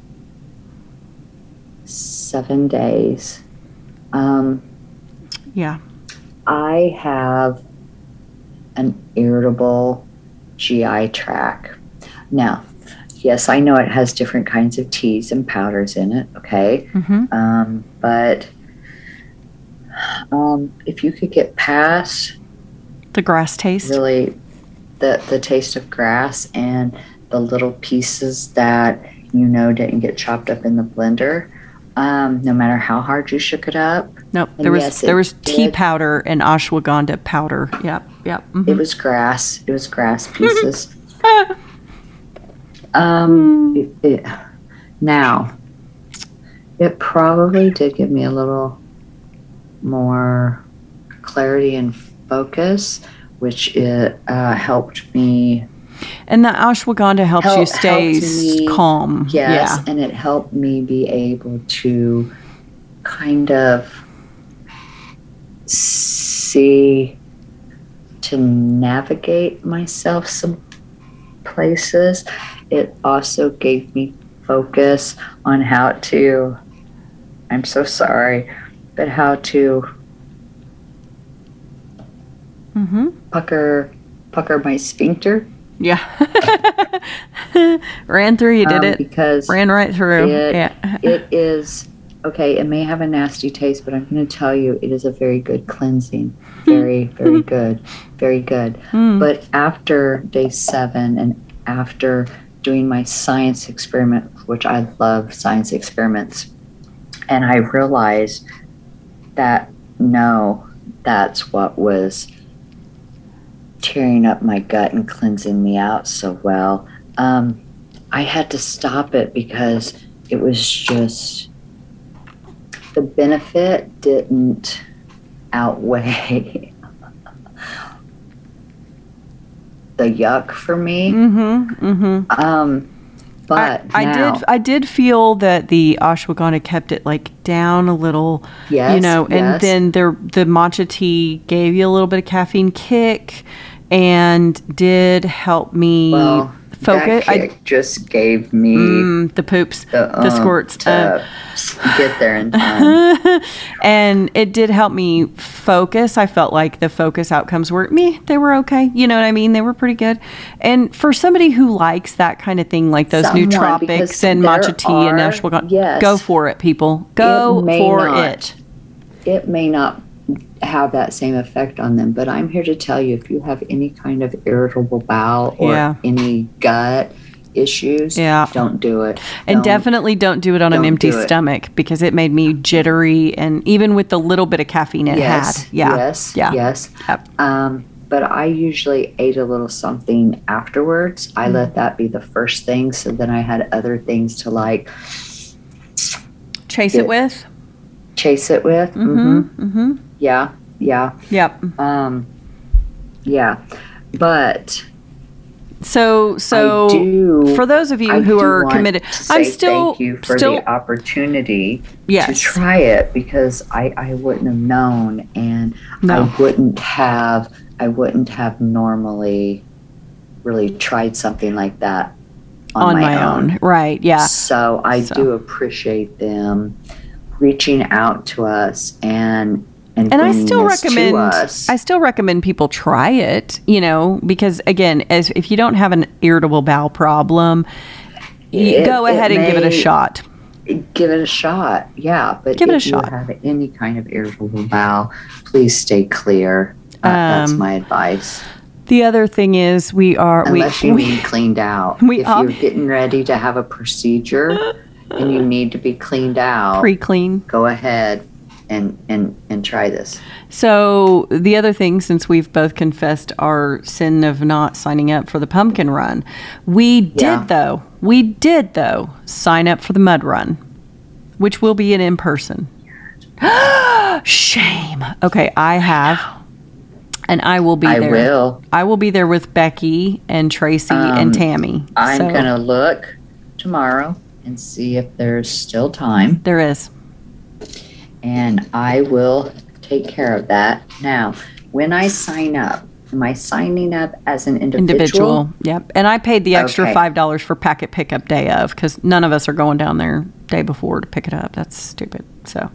seven days. Um,
Yeah.
I have an irritable G I tract. Now, yes, I know it has different kinds of teas and powders in it, okay?
Mm-hmm.
Um, but um, if you could get past
The grass taste.
really the, the taste of grass and the little pieces that you know didn't get chopped up in the blender, um, no matter how hard you shook it up,
Nope.
And
There was
yes,
there
it
was tea
did.
powder and ashwagandha powder. Yep. Yep. mhm.
it was grass. It was grass pieces. Um, it, it, now, it probably did give me a little more clarity and focus, which it uh, helped me.
And the ashwagandha helps you
Help-
stay
helped
s-
me,
calm.
Yes,
Yeah.
and it helped me be able to kind of see, to navigate myself some places. It also gave me focus on how to, I'm so sorry, but how to
Mm-hmm.
pucker pucker my sphincter.
Yeah. Ran through. You did
um,
it.
because
Ran right through.
it-
yeah.
it is okay. It may have a nasty taste, but I'm going to tell you, it is a very good cleansing. Very, very good, very good.
Mm.
But after day seven and after doing my science experiment, which I love science experiments, and I realized that no, that's what was tearing up my gut and cleansing me out so well. Um, I had to stop it because it was just, the benefit didn't outweigh the yuck for me.
Mm-hmm. Mm-hmm.
Um, but
I, I
now,
did. I did feel that the ashwagandha kept it like down a little.
yes,
you know, and
yes.
then there the matcha tea gave you a little bit of caffeine kick, and did help me
well,
focus.
that kick just gave me
mm, the poops,
the,
the
um,
squirts.
to
uh,
get there in time.
and it did help me focus. I felt like the focus outcomes were me. They were okay. You know what I mean? They were pretty good. And for somebody who likes that kind of thing, like those
Someone,
nootropics
because
and
there
matcha tea and
are-
ashwagandha,
yes.
go for it, people. Go
It may
for
not.
it.
It may not have that same effect on them, but I'm here to tell you, if you have any kind of irritable bowel or
Yeah.
any gut issues,
Yeah.
don't do it.
And
Don't-
definitely don't do it on an
don't
empty
do it.
stomach because it made me jittery, and even with the little bit of caffeine it
yes,
had. Yeah.
yes,
Yeah.
yes.
Yep.
Um, but I usually ate a little something afterwards. I
Mm.
let that be the first thing, so then I had other things to like
Chase
Yeah.
it with.
chase it with.
Mm-hmm.
Mm-hmm.
Mm-hmm.
Yeah, yeah,
Yep.
um, yeah. But
So,
I
so
do.
for those of you
I
who
do
are
want
committed,
to
I'm
say
still
thank you for
still
the opportunity to
yes.
try it, because I, I wouldn't have known, and
No.
I wouldn't have I wouldn't have normally really tried something like that on,
on my, own. Right. Yeah.
So I
So.
do appreciate them reaching out to us and and,
And I
bringing
still
this to
recommend
us.
I still recommend people try it, you know, because again, as if you don't have an irritable bowel problem, you
It-
go
it
ahead and give it a
may-
shot.
Give it a shot, yeah. But
Give it a
if you
shot.
have any kind of irritable bowel, please stay clear. Uh, that's
Um,
my advice.
The other thing is we are
Unless
we,
you
we
need cleaned out.
we
if
op-
you're getting ready to have a procedure and you need to be cleaned out,
pre-clean.
go ahead and, and, and try this.
So the other thing, since we've both confessed our sin of not signing up for the pumpkin run, we did
Yeah.
though. We did though sign up for the mud run, which will be an in person. Shame. Okay, I have, and I will be
I
there.
will.
I will be there with Becky and Tracy
Um,
and Tammy.
I'm
So,
going to look tomorrow and see if there's still time,
There is.
and I will take care of that. Now, when I sign up, am I signing up as an individual?
Individual. Yep. And I paid the extra
Okay.
five dollars for packet pickup day of because none of us are going down there day before to pick it up. That's stupid. So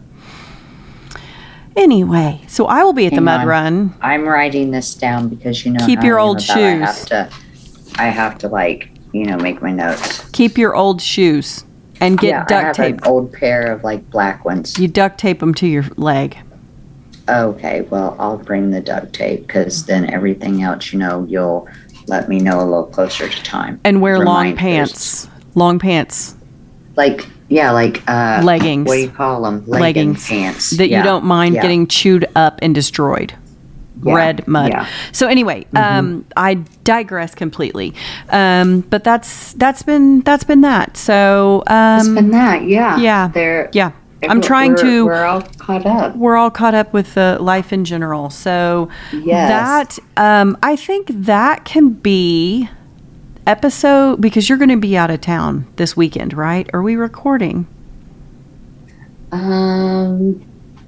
anyway, so I will be at the
Hang
mud
on.
run.
I'm writing this down because you know
Keep
how
your
I am
old
about- I have
shoes.
to, I have to like you know make my notes.
Keep your old shoes and get
yeah, I
duct
have
tape.
an old pair of like black ones.
You duct tape them to your leg.
Okay, well I'll bring the duct tape because then everything else, you know, you'll let me know a little closer to time.
And wear long
Reminders.
pants. Long pants.
Like yeah, like uh,
Leggings.
What do you call them?
Leggings.
pants
That
Yeah,
you don't mind
yeah,
getting chewed up and destroyed.
yeah,
Red mud.
Yeah.
So anyway, um, I digress completely. Um, but that's that's been that's been that. So
It's
um,
been that, yeah.
yeah,
They're,
yeah. I'm
we're-
trying
we're-
to.
We're all caught up.
We're all caught up with the life in general. So
Yes.
that um, I think that can be episode because you're going to be out of town this weekend, right? Are we recording?
Um,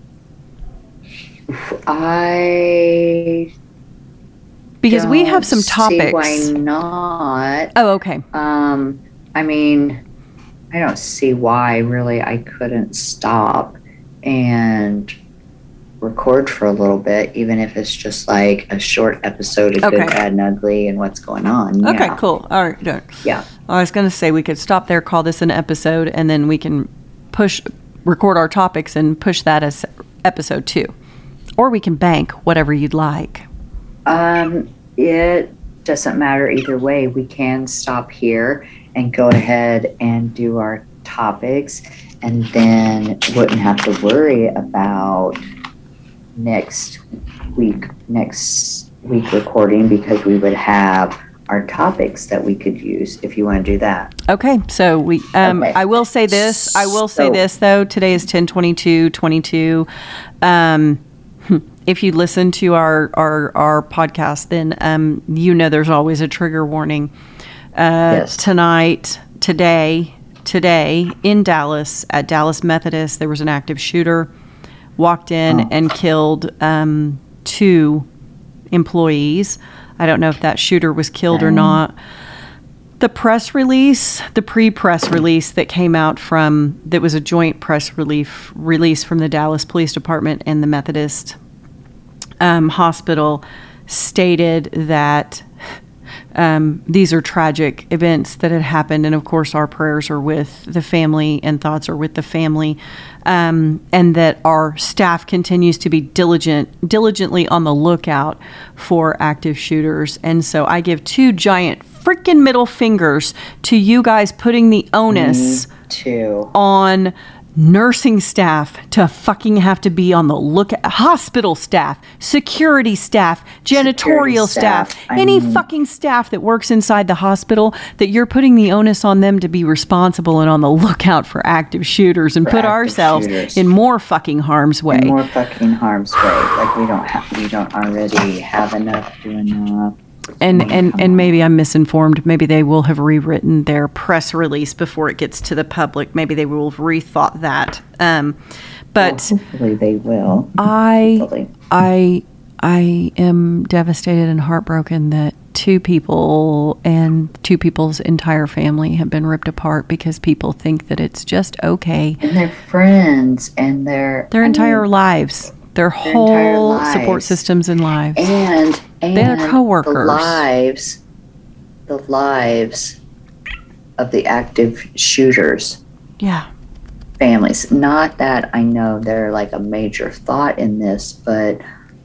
I
Because we have some
don't see
topics.
why not?
Oh, okay.
Um, I mean, I don't see why really I couldn't stop and record for a little bit, even if it's just like a short episode of
Okay.
Good, Bad, and Ugly and what's going on.
Okay,
Yeah.
cool. All right. Done.
Yeah.
I was going to say we could stop there, call this an episode, and then we can push, record our topics and push that as episode two. Or we can bank whatever you'd like.
Um, it doesn't matter either way. We can stop here and go ahead and do our topics, and then wouldn't have to worry about next week, next week recording because we would have our topics that we could use if you want to do that.
Okay, so we. Um,
Okay.
I will say this. I will say
So-
this though. Today is ten twenty-two twenty-two. Um, if you listen to our our our podcast, then um, you know there's always a trigger warning. Uh,
Yes.
Tonight, today, today in Dallas at Dallas Methodist, there was an active shooter walked in
Oh.
and killed um, two employees. I don't know if that shooter was killed or
Oh.
not. The press release, the pre-press release that came out from, that was a joint press relief release from the Dallas Police Department and the Methodist um, Hospital, stated that um, these are tragic events that had happened, and of course our prayers are with the family and thoughts are with the family, um, and that our staff continues to be diligent, diligently on the lookout for active shooters. And so I give two giant freaking middle fingers to you guys putting the onus
Me too.
on nursing staff to fucking have to be on the lookout, hospital staff, security staff, janitorial
Security
staff,
staff, I
any
mean-
fucking staff that works inside the hospital, that you're putting the onus on them to be responsible and on the lookout for active shooters and
For
put
active
ourselves
shooters.
in more fucking harm's way.
In more fucking harm's way. Like we don't have, we don't already have enough, do enough.
And
mean,
and
come
and maybe I'm misinformed. Maybe they will have rewritten their press release before it gets to the public. Maybe they will have rethought that. Um, but
Well, hopefully they will.
I
Hopefully.
I I am devastated and heartbroken that two people and two people's entire family have been ripped apart because people think that it's just okay.
And their friends and their
Their
I
entire
mean,
lives, their
entire
whole support
lives.
systems and lives.
and and
Their coworkers.
the lives, the lives of the active shooters.
Yeah.
Families. Not that I know they're like a major thought in this, but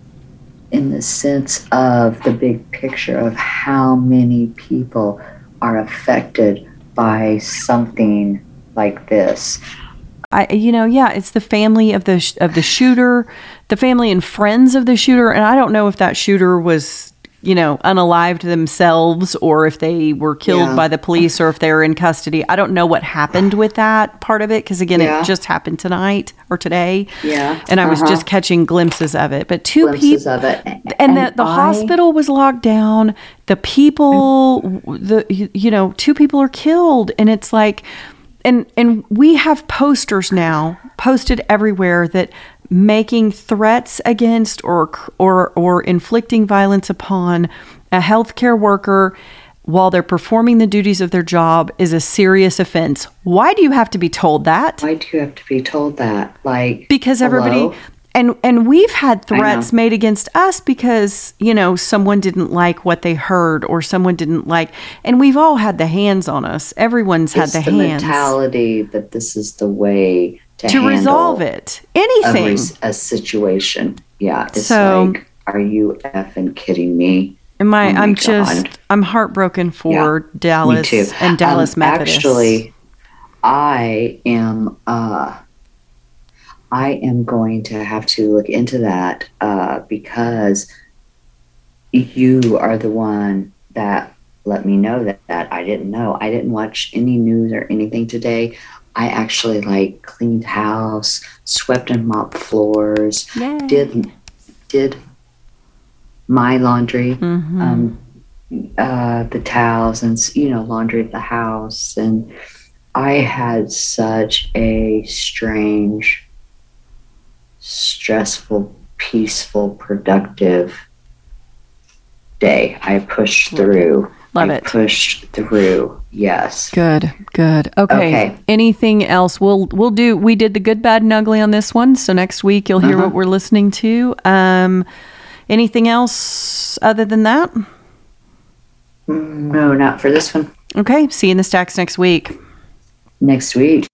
in the sense of the big picture of how many people are affected by something like this.
I, you know, yeah, it's the family of the sh- of the shooter, the family and friends of the shooter, and I don't know if that shooter was, you know, unalived themselves or if they were killed
Yeah.
by the police or if they were in custody. I don't know what happened with that part of it because again,
Yeah.
it just happened tonight or today,
Yeah.
and I was
Uh-huh.
just catching glimpses of it. But two
Glimpses
people,
of it.
and the, the
I-
hospital was locked down. The people, the you you know, two people are killed, and it's like, and and we have posters now posted everywhere that making threats against or or or inflicting violence upon a healthcare worker while they're performing the duties of their job is a serious offense. Why do you have to be told that?
Why do you have to be told that? Like
Because everybody
hello?
and and we've had
I know.
threats made against us because, you know, someone didn't like what they heard or someone didn't like, and we've all had the hands on us. Everyone's had
It's
the,
the
hands
mentality that this is the way to,
to resolve
handle
it.
a,
Anything.
res- a situation. Yeah, it's
So-
like, are you effing kidding me?
Am I
Oh my
I'm
God.
just I'm heartbroken for
Me
Dallas
too.
and Dallas
Um,
Methodist.
Actually, I am. Uh, I am going to have to look into that uh, because you are the one that let me know that, that I didn't know. I didn't watch any news or anything today. I actually like cleaned house, swept and mopped floors,
Yay.
did did my laundry,
Mhm.
um, uh, the towels, and you know, laundry of the house. And I had such a strange, stressful, peaceful, productive day. I pushed through.
Love
I
it.
Pushed through. Yes.
Good, good. Okay.
Okay.
Anything else? We'll we'll do. We did the good, bad, and ugly on this one. So next week you'll hear
Uh-huh.
what we're listening to. Um, anything else other than that?
Mm, No, not for this one.
Okay. See you in the stacks next week.
Next week.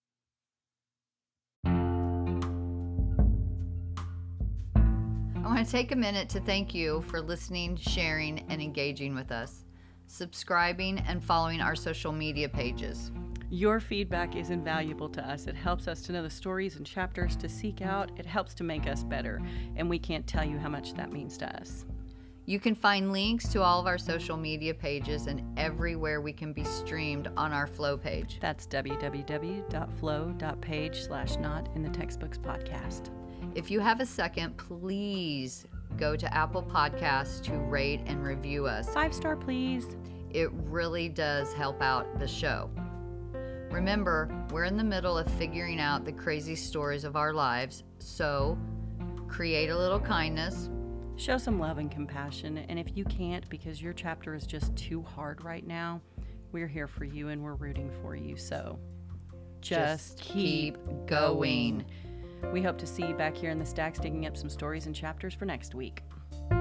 I want to take a minute to thank you for listening, sharing, and engaging with us, subscribing, and following our social media pages.
Your feedback is invaluable to us. It helps us to know the stories and chapters to seek out. It helps to make us better. And we can't tell you how much that means to us.
You can find links to all of our social media pages and everywhere we can be streamed on our Flow page.
That's www.flow.page slash not in the textbooks podcast.
If you have a second, please go to Apple Podcasts to rate and review us.
Five star, please.
It really does help out the show. Remember, we're in the middle of figuring out the crazy stories of our lives, so create a little kindness.
Show some love and compassion. And if you can't because your chapter is just too hard right now, we're here for you and we're rooting for you. So just, keep going. We hope to see you back here in the stacks digging up some stories and chapters for next week.